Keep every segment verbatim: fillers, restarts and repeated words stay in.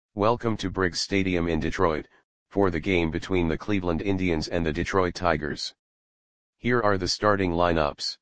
Welcome to Briggs Stadium in Detroit, for the game between the Cleveland Indians and the Detroit Tigers. Here are the starting lineups.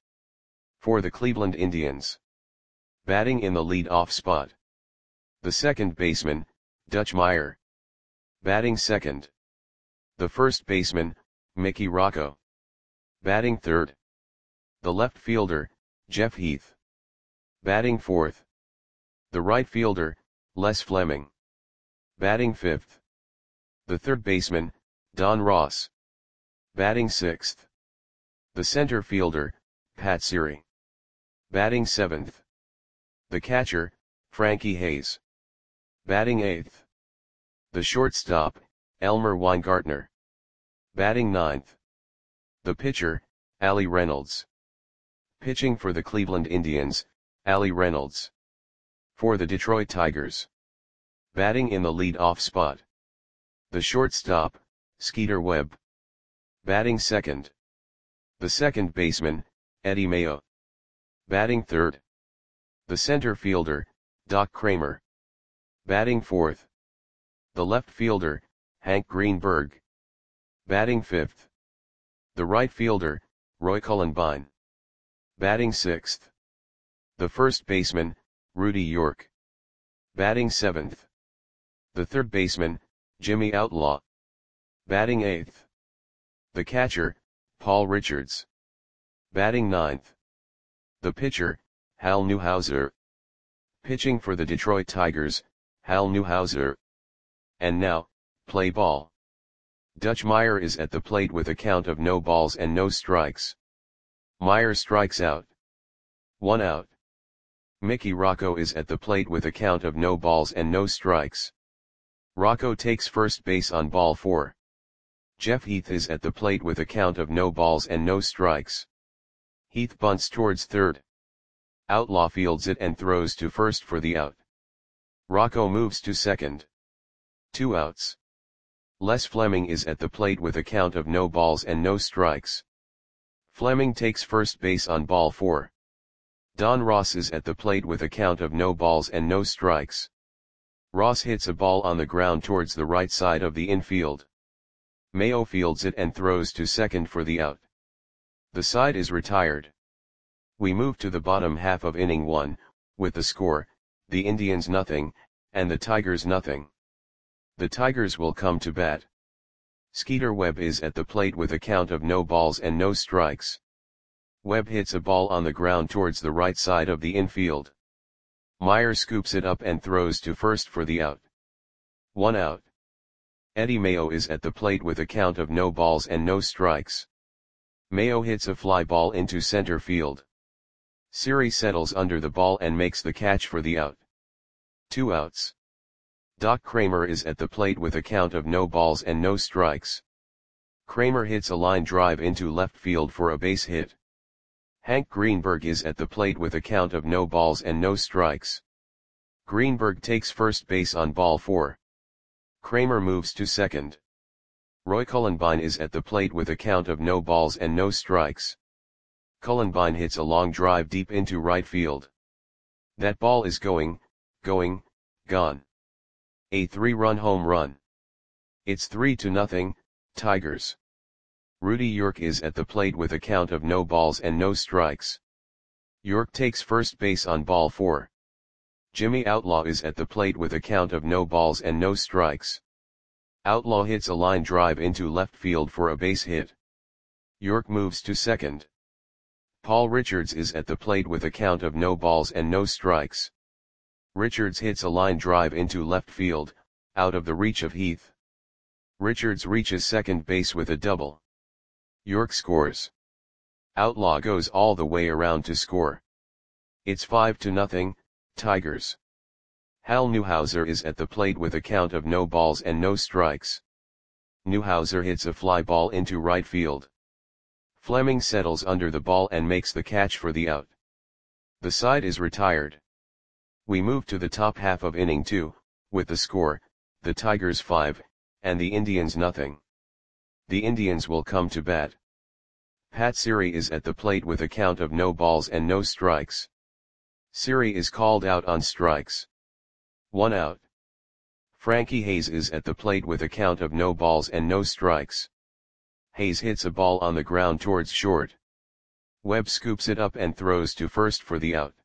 For the Cleveland Indians. Batting in the lead-off spot. The second baseman, Dutch Meyer. Batting second. The first baseman, Mickey Rocco. Batting third. The left fielder, Jeff Heath. Batting fourth. The right fielder, Les Fleming. Batting fifth. The third baseman, Don Ross. Batting sixth. The center fielder, Pat Siri. Batting seventh. The catcher, Frankie Hayes. Batting eighth. The shortstop, Elmer Weingartner. Batting ninth. The pitcher, Ali Reynolds. Pitching for the Cleveland Indians, Ali Reynolds. For the Detroit Tigers. Batting in the lead-off spot. The shortstop, Skeeter Webb. Batting second. The second baseman, Eddie Mayo. Batting third. The center fielder, Doc Kramer. Batting fourth. The left fielder, Hank Greenberg. Batting fifth. The right fielder, Roy Cullenbine. Batting sixth. The first baseman, Rudy York. Batting seventh. The third baseman, Jimmy Outlaw. Batting eighth. The catcher, Paul Richards. Batting ninth. The pitcher, Hal Newhouser. Pitching for the Detroit Tigers, Hal Newhouser. And now, play ball. Dutch Meyer is at the plate with a count of no balls and no strikes. Meyer strikes out. One out. Mickey Rocco is at the plate with a count of no balls and no strikes. Rocco takes first base on ball four. Jeff Heath is at the plate with a count of no balls and no strikes. Heath bunts towards third. Outlaw fields it and throws to first for the out. Rocco moves to second. Two outs. Les Fleming is at the plate with a count of no balls and no strikes. Fleming takes first base on ball four. Don Ross is at the plate with a count of no balls and no strikes. Ross hits a ball on the ground towards the right side of the infield. Mayo fields it and throws to second for the out. The side is retired. We move to the bottom half of inning one, with the score, the Indians nothing, and the Tigers nothing. The Tigers will come to bat. Skeeter Webb is at the plate with a count of no balls and no strikes. Webb hits a ball on the ground towards the right side of the infield. Meyer scoops it up and throws to first for the out. One out. Eddie Mayo is at the plate with a count of no balls and no strikes. Mayo hits a fly ball into center field. Siri settles under the ball and makes the catch for the out. Two outs. Doc Kramer is at the plate with a count of no balls and no strikes. Kramer hits a line drive into left field for a base hit. Hank Greenberg is at the plate with a count of no balls and no strikes. Greenberg takes first base on ball four. Kramer moves to second. Roy Cullenbine is at the plate with a count of no balls and no strikes. Cullenbine hits a long drive deep into right field. That ball is going, going, gone. A three-run home run. It's three to nothing, Tigers. Rudy York is at the plate with a count of no balls and no strikes. York takes first base on ball four. Jimmy Outlaw is at the plate with a count of no balls and no strikes. Outlaw hits a line drive into left field for a base hit. York moves to second. Paul Richards is at the plate with a count of no balls and no strikes. Richards hits a line drive into left field, out of the reach of Heath. Richards reaches second base with a double. York scores. Outlaw goes all the way around to score. It's five to nothing, Tigers. Hal Newhouser is at the plate with a count of no balls and no strikes. Newhouser hits a fly ball into right field. Fleming settles under the ball and makes the catch for the out. The side is retired. We move to the top half of inning two, with the score, the Tigers five, and the Indians nothing. The Indians will come to bat. Pat Siri is at the plate with a count of no balls and no strikes. Siri is called out on strikes. One out. Frankie Hayes is at the plate with a count of no balls and no strikes. Hayes hits a ball on the ground towards short. Webb scoops it up and throws to first for the out.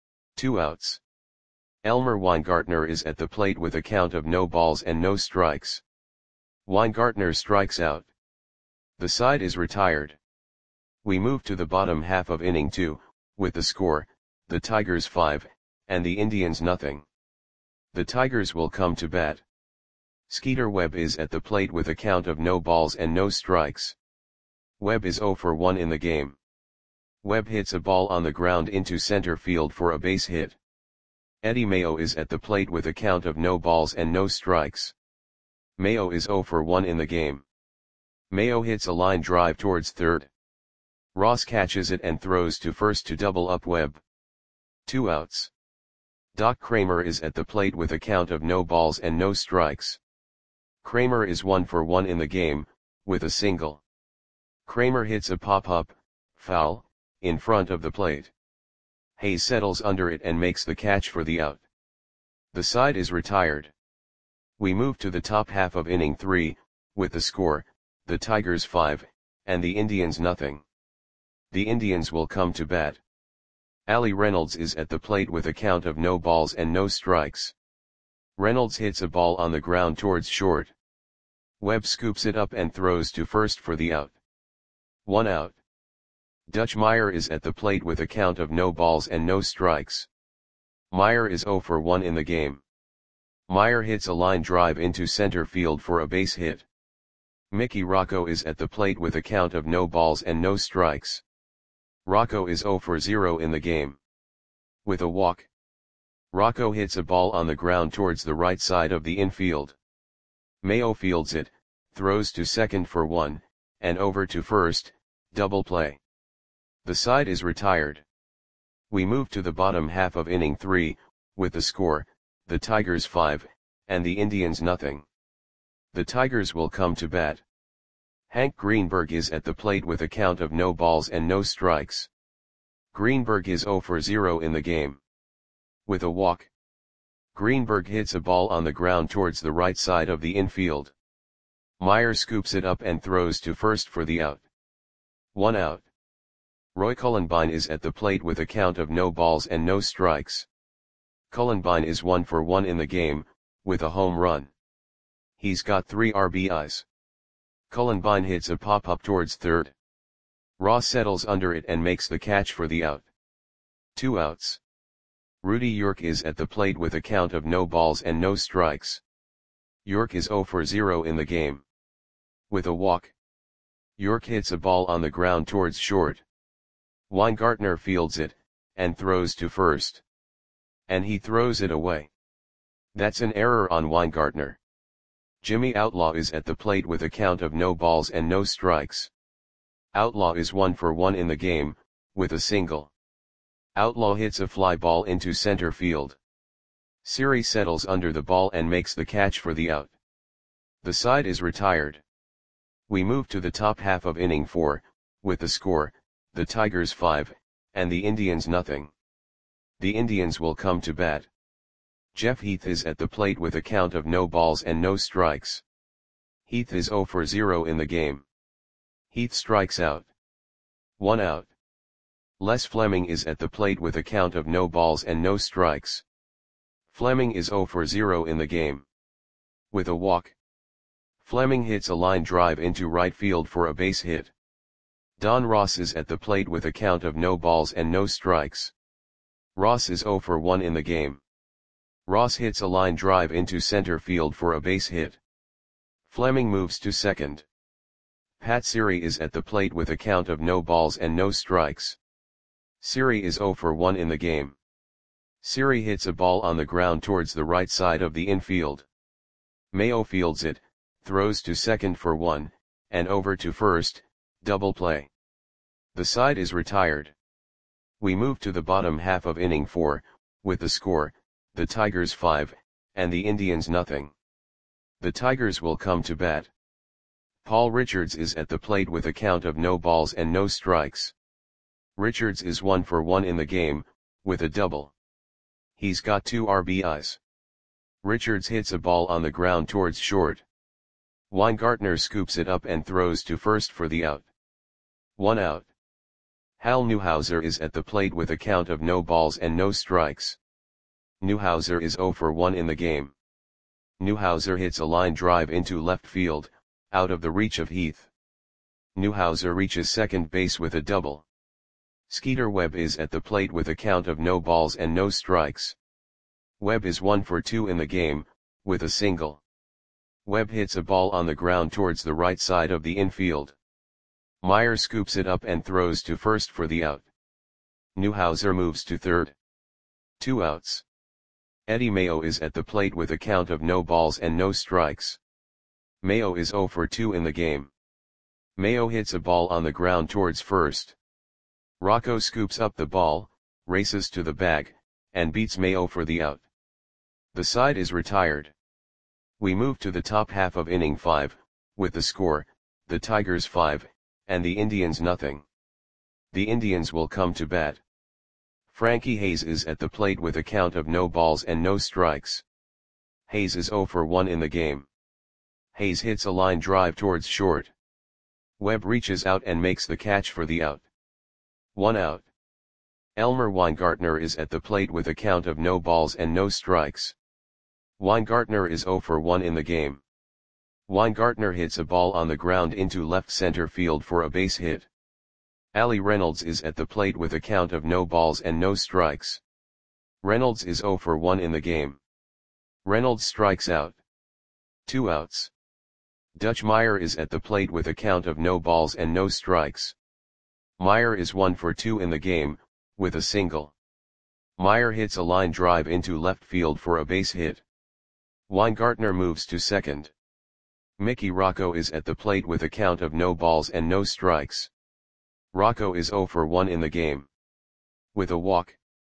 Two outs. Elmer Weingartner is at the plate with a count of no balls and no strikes. Weingartner strikes out. The side is retired. We move to the bottom half of inning two, with the score, the Tigers five, and the Indians nothing. The Tigers will come to bat. Skeeter Webb is at the plate with a count of no balls and no strikes. Webb is oh for one in the game. Webb hits a ball on the ground into center field for a base hit. Eddie Mayo is at the plate with a count of no balls and no strikes. Mayo is oh for one in the game. Mayo hits a line drive towards third. Ross catches it and throws to first to double up Webb. Two outs. Doc Kramer is at the plate with a count of no balls and no strikes. Kramer is one for one in the game, with a single. Kramer hits a pop-up, foul, in front of the plate. Hayes settles under it and makes the catch for the out. The side is retired. We move to the top half of inning three, with the score, the Tigers five, and the Indians nothing. The Indians will come to bat. Ali Reynolds is at the plate with a count of no balls and no strikes. Reynolds hits a ball on the ground towards short. Webb scoops it up and throws to first for the out. One out. Dutch Meyer is at the plate with a count of no balls and no strikes. Meyer is oh for one in the game. Meyer hits a line drive into center field for a base hit. Mickey Rocco is at the plate with a count of no balls and no strikes. Rocco is oh for zero in the game. With a walk. Rocco hits a ball on the ground towards the right side of the infield. Mayo fields it, throws to second for one, and over to first, double play. The side is retired. We move to the bottom half of inning three, with the score, the Tigers five, and the Indians nothing. The Tigers will come to bat. Hank Greenberg is at the plate with a count of no balls and no strikes. Greenberg is oh for zero in the game. With a walk. Greenberg hits a ball on the ground towards the right side of the infield. Meyer scoops it up and throws to first for the out. One out. Roy Cullenbine is at the plate with a count of no balls and no strikes. Cullenbine is one for one in the game, with a home run. He's got three R B Is. Cullenbine hits a pop-up towards third. Ross settles under it and makes the catch for the out. Two outs. Rudy York is at the plate with a count of no balls and no strikes. York is oh for zero in the game. With a walk. York hits a ball on the ground towards short. Weingartner fields it, and throws to first. And he throws it away. That's an error on Weingartner. Jimmy Outlaw is at the plate with a count of no balls and no strikes. Outlaw is one for one in the game, with a single. Outlaw hits a fly ball into center field. Siri settles under the ball and makes the catch for the out. The side is retired. We move to the top half of inning four, with the score, the Tigers five, and the Indians nothing. The Indians will come to bat. Jeff Heath is at the plate with a count of no balls and no strikes. Heath is oh for zero in the game. Heath strikes out. One out. Les Fleming is at the plate with a count of no balls and no strikes. Fleming is oh for zero in the game. With a walk. Fleming hits a line drive into right field for a base hit. Don Ross is at the plate with a count of no balls and no strikes. Ross is oh for one in the game. Ross hits a line drive into center field for a base hit. Fleming moves to second. Pat Siri is at the plate with a count of no balls and no strikes. Siri is oh for one in the game. Siri hits a ball on the ground towards the right side of the infield. Mayo fields it, throws to second for one, and over to first, double play. The side is retired. We move to the bottom half of inning four, with the score, the Tigers five, and the Indians nothing. The Tigers will come to bat. Paul Richards is at the plate with a count of no balls and no strikes. Richards is one for one in the game, with a double. He's got two R B Is. Richards hits a ball on the ground towards short. Weingartner scoops it up and throws to first for the out. One out. Hal Newhouser is at the plate with a count of no balls and no strikes. Newhouser is zero for one in the game. Newhouser hits a line drive into left field, out of the reach of Heath. Newhouser reaches second base with a double. Skeeter Webb is at the plate with a count of no balls and no strikes. Webb is one for two in the game, with a single. Webb hits a ball on the ground towards the right side of the infield. Meyer scoops it up and throws to first for the out. Newhouser moves to third. Two outs. Eddie Mayo is at the plate with a count of no balls and no strikes. Mayo is zero for two in the game. Mayo hits a ball on the ground towards first. Rocco scoops up the ball, races to the bag, and beats Mayo for the out. The side is retired. We move to the top half of inning five, with the score, the Tigers five, and the Indians nothing. The Indians will come to bat. Frankie Hayes is at the plate with a count of no balls and no strikes. Hayes is zero for one in the game. Hayes hits a line drive towards short. Webb reaches out and makes the catch for the out. One out. Elmer Weingartner is at the plate with a count of no balls and no strikes. Weingartner is zero for one in the game. Weingartner hits a ball on the ground into left center field for a base hit. Ali Reynolds is at the plate with a count of no balls and no strikes. Reynolds is zero for one in the game. Reynolds strikes out. Two outs. Dutch Meyer is at the plate with a count of no balls and no strikes. Meyer is one for two in the game, with a single. Meyer hits a line drive into left field for a base hit. Weingartner moves to second. Mickey Rocco is at the plate with a count of no balls and no strikes. Rocco is zero for one in the game. With a walk.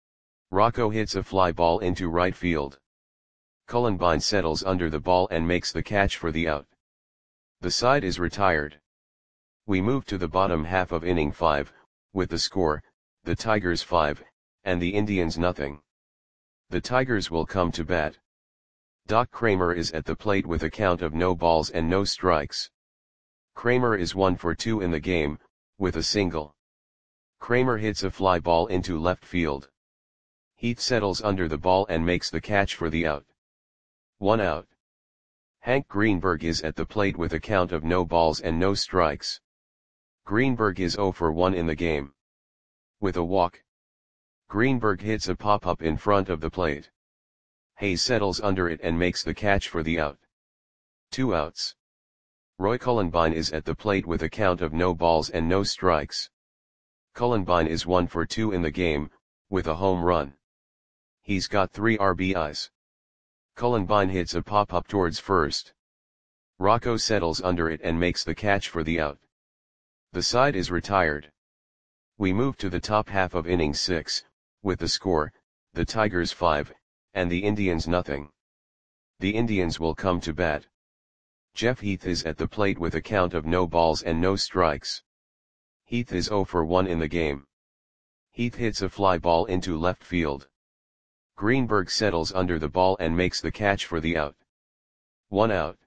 Rocco hits a fly ball into right field. Cullenbine settles under the ball and makes the catch for the out. The side is retired. We move to the bottom half of inning five, with the score, the Tigers five, and the Indians nothing. The Tigers will come to bat. Doc Kramer is at the plate with a count of no balls and no strikes. Kramer is one for two in the game, with a single. Kramer hits a fly ball into left field. Heath settles under the ball and makes the catch for the out. One out. Hank Greenberg is at the plate with a count of no balls and no strikes. Greenberg is zero for one in the game. With a walk. Greenberg hits a pop-up in front of the plate. Hayes settles under it and makes the catch for the out. Two outs. Roy Cullenbine is at the plate with a count of no balls and no strikes. Cullenbine is one for two in the game, with a home run. He's got three R B Is. Cullenbine hits a pop-up towards first. Rocco settles under it and makes the catch for the out. The side is retired. We move to the top half of inning six, with the score, the Tigers five, and the Indians nothing. The Indians will come to bat. Jeff Heath is at the plate with a count of no balls and no strikes. Heath is zero for one in the game. Heath hits a fly ball into left field. Greenberg settles under the ball and makes the catch for the out. One out.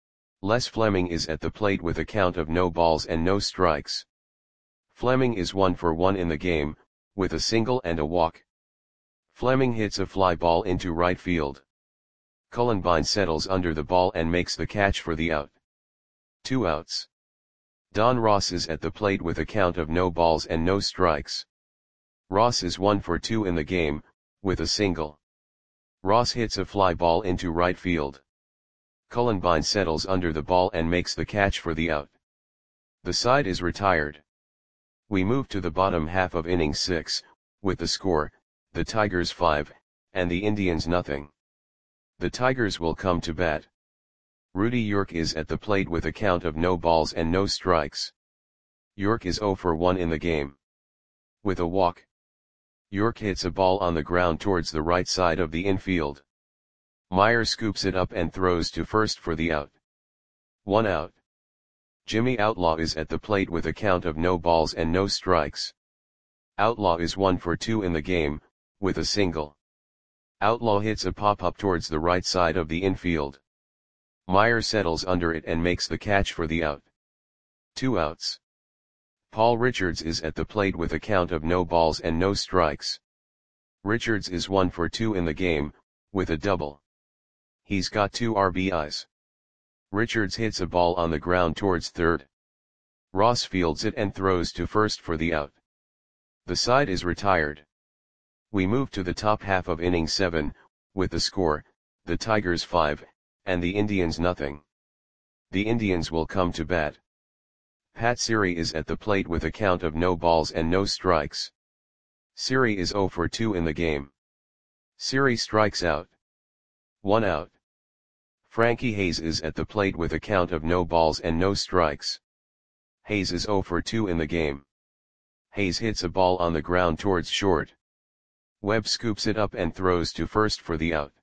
Les Fleming is at the plate with a count of no balls and no strikes. Fleming is one for one in the game, with a single and a walk. Fleming hits a fly ball into right field. Cullenbine settles under the ball and makes the catch for the out. Two outs. Don Ross is at the plate with a count of no balls and no strikes. Ross is one for two in the game, with a single. Ross hits a fly ball into right field. Cullenbine settles under the ball and makes the catch for the out. The side is retired. We move to the bottom half of inning six, with the score, the Tigers five, and the Indians nothing. The Tigers will come to bat. Rudy York is at the plate with a count of no balls and no strikes. York is zero for one in the game. With a walk. York hits a ball on the ground towards the right side of the infield. Meyer scoops it up and throws to first for the out. One out. Jimmy Outlaw is at the plate with a count of no balls and no strikes. Outlaw is one for two in the game, with a single. Outlaw hits a pop-up towards the right side of the infield. Meyer settles under it and makes the catch for the out. Two outs. Paul Richards is at the plate with a count of no balls and no strikes. Richards is one for two in the game, with a double. He's got two R B Is. Richards hits a ball on the ground towards third. Ross fields it and throws to first for the out. The side is retired. We move to the top half of inning seven, with the score, the Tigers five, and the Indians nothing. The Indians will come to bat. Pat Siri is at the plate with a count of no balls and no strikes. Siri is zero for two in the game. Siri strikes out. One out. Frankie Hayes is at the plate with a count of no balls and no strikes. Hayes is zero for two in the game. Hayes hits a ball on the ground towards short. Webb scoops it up and throws to first for the out.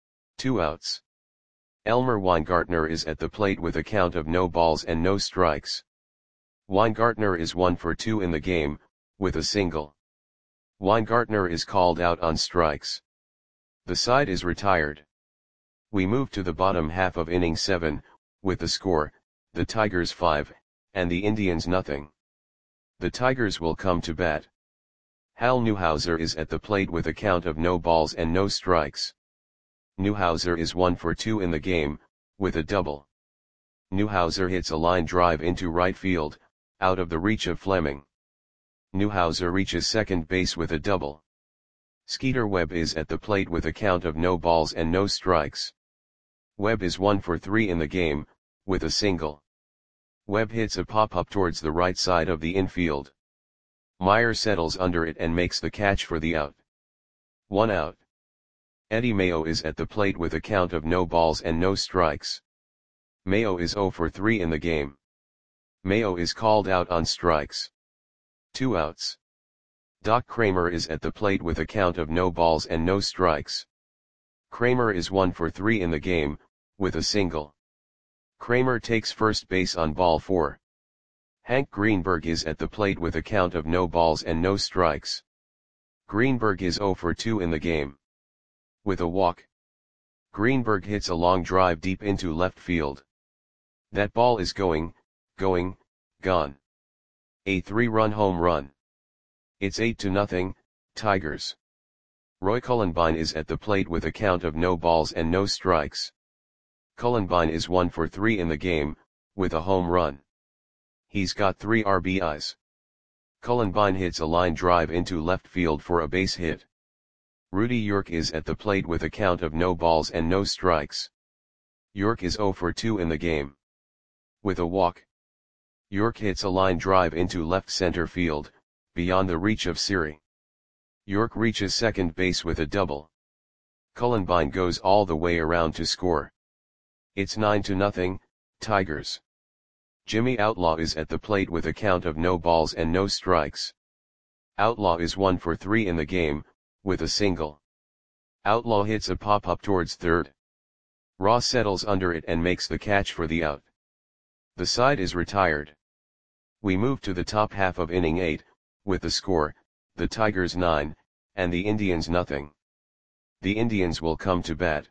Two outs. Elmer Weingartner is at the plate with a count of no balls and no strikes. Weingartner is one for two in the game, with a single. Weingartner is called out on strikes. The side is retired. We move to the bottom half of inning seven, with the score, the Tigers five, and the Indians nothing. The Tigers will come to bat. Hal Newhouser is at the plate with a count of no balls and no strikes. Newhouser is one for two in the game, with a double. Newhouser hits a line drive into right field, out of the reach of Fleming. Newhouser reaches second base with a double. Skeeter Webb is at the plate with a count of no balls and no strikes. Webb is one for three in the game, with a single. Webb hits a pop-up towards the right side of the infield. Meyer settles under it and makes the catch for the out. One out. Eddie Mayo is at the plate with a count of no balls and no strikes. Mayo is zero for three in the game. Mayo is called out on strikes. Two outs. Doc Kramer is at the plate with a count of no balls and no strikes. Kramer is one for three in the game, with a single. Kramer takes first base on ball four. Hank Greenberg is at the plate with a count of no balls and no strikes. Greenberg is zero for two in the game. With a walk. Greenberg hits a long drive deep into left field. That ball is going, going, gone. A three-run home run. It's eight to nothing, Tigers. Roy Cullenbine is at the plate with a count of no balls and no strikes. Cullenbine is one for three in the game, with a home run. He's got three R B Is. Cullenbine hits a line drive into left field for a base hit. Rudy York is at the plate with a count of no balls and no strikes. York is zero for two in the game. With a walk. York hits a line drive into left center field, beyond the reach of Siri. York reaches second base with a double. Cullenbine goes all the way around to score. It's nine to nothing, Tigers. Jimmy Outlaw is at the plate with a count of no balls and no strikes. Outlaw is one for three in the game, with a single. Outlaw hits a pop-up towards third. Ross settles under it and makes the catch for the out. The side is retired. We move to the top half of inning eight, with the score, the Tigers nine, and the Indians nothing. The Indians will come to bat.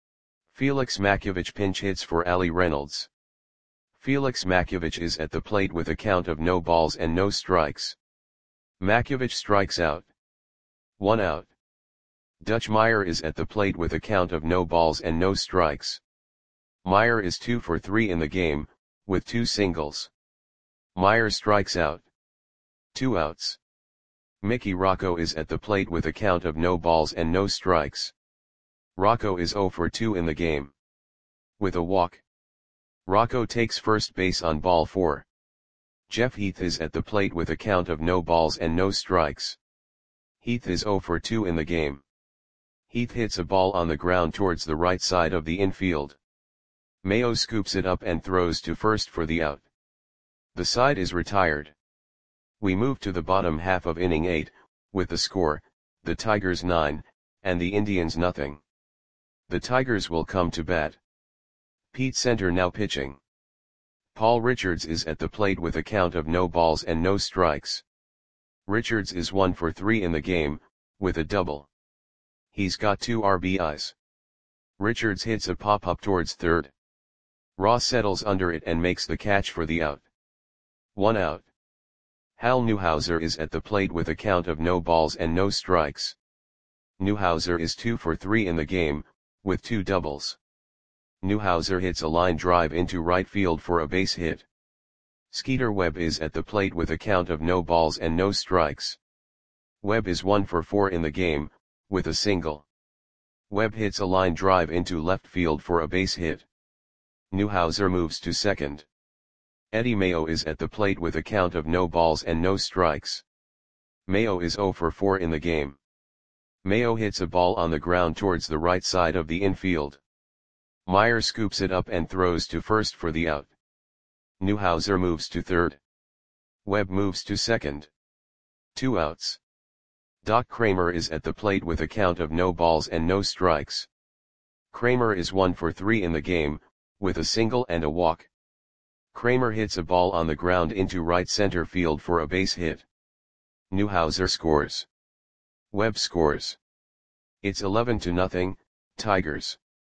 Felix Makiewicz pinch hits for Ali Reynolds. Felix Makiewicz is at the plate with a count of no balls and no strikes. Makiewicz strikes out. One out. Dutch Meyer is at the plate with a count of no balls and no strikes. Meyer is two for three in the game, with two singles. Meyer strikes out. Two outs. Mickey Rocco is at the plate with a count of no balls and no strikes. Rocco is zero for two in the game. With a walk. Rocco takes first base on ball four. Jeff Heath is at the plate with a count of no balls and no strikes. Heath is zero for two in the game. Heath hits a ball on the ground towards the right side of the infield. Mayo scoops it up and throws to first for the out. The side is retired. We move to the bottom half of inning eight, with the score, the Tigers nine, and the Indians nothing. The Tigers will come to bat. Pete Center now pitching. Paul Richards is at the plate with a count of no balls and no strikes. Richards is one for three in the game, with a double. He's got two R B Is. Richards hits a pop-up towards third. Ross settles under it and makes the catch for the out. One out. Hal Newhouser is at the plate with a count of no balls and no strikes. Newhouser is two for three in the game, with two doubles. Newhouser hits a line drive into right field for a base hit. Skeeter Webb is at the plate with a count of no balls and no strikes. Webb is one for four in the game, with a single. Webb hits a line drive into left field for a base hit. Newhouser moves to second. Eddie Mayo is at the plate with a count of no balls and no strikes. Mayo is zero for four in the game. Mayo hits a ball on the ground towards the right side of the infield. Meyer scoops it up and throws to first for the out. Newhouser moves to third. Webb moves to second. Two outs. Doc Kramer is at the plate with a count of no balls and no strikes. Kramer is one for three in the game, with a single and a walk. Kramer hits a ball on the ground into right center field for a base hit. Newhouser scores. Webb scores. It's eleven to nothing, Tigers.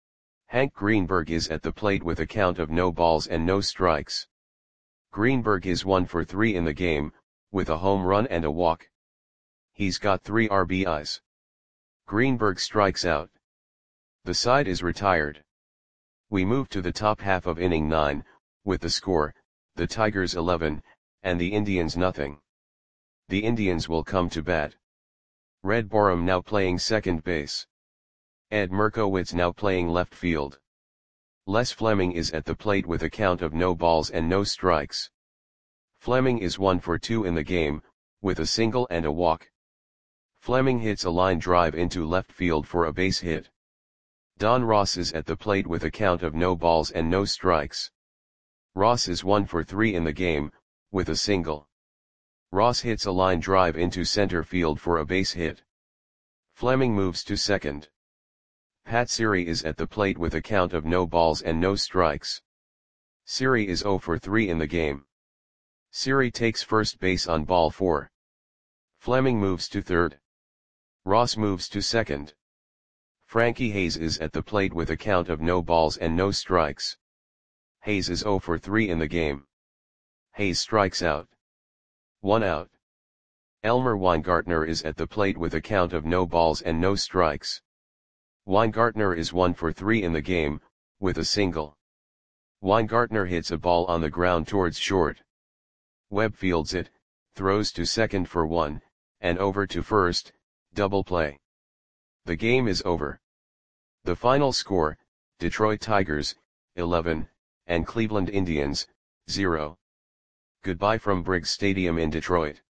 Hank Greenberg is at the plate with a count of no balls and no strikes. Greenberg is one for three in the game, with a home run and a walk. He's got three R B Is. Greenberg strikes out. The side is retired. We move to the top half of inning nine, with the score, the Tigers eleven, and the Indians nothing. The Indians will come to bat. Red Borum now playing second base. Ed Merkowitz now playing left field. Les Fleming is at the plate with a count of no balls and no strikes. Fleming is one for two in the game, with a single and a walk. Fleming hits a line drive into left field for a base hit. Don Ross is at the plate with a count of no balls and no strikes. Ross is one for three in the game, with a single. Ross hits a line drive into center field for a base hit. Fleming moves to second. Pat Siri is at the plate with a count of no balls and no strikes. Siri is zero for three in the game. Siri takes first base on ball four. Fleming moves to third. Ross moves to second. Frankie Hayes is at the plate with a count of no balls and no strikes. Hayes is zero for three in the game. Hayes strikes out. One out. Elmer Weingartner is at the plate with a count of no balls and no strikes. Weingartner is one for three in the game, with a single. Weingartner hits a ball on the ground towards short. Webb fields it, throws to second for one, and over to first, double play. The game is over. The final score, Detroit Tigers, eleven, and Cleveland Indians, zero. Goodbye from Briggs Stadium in Detroit.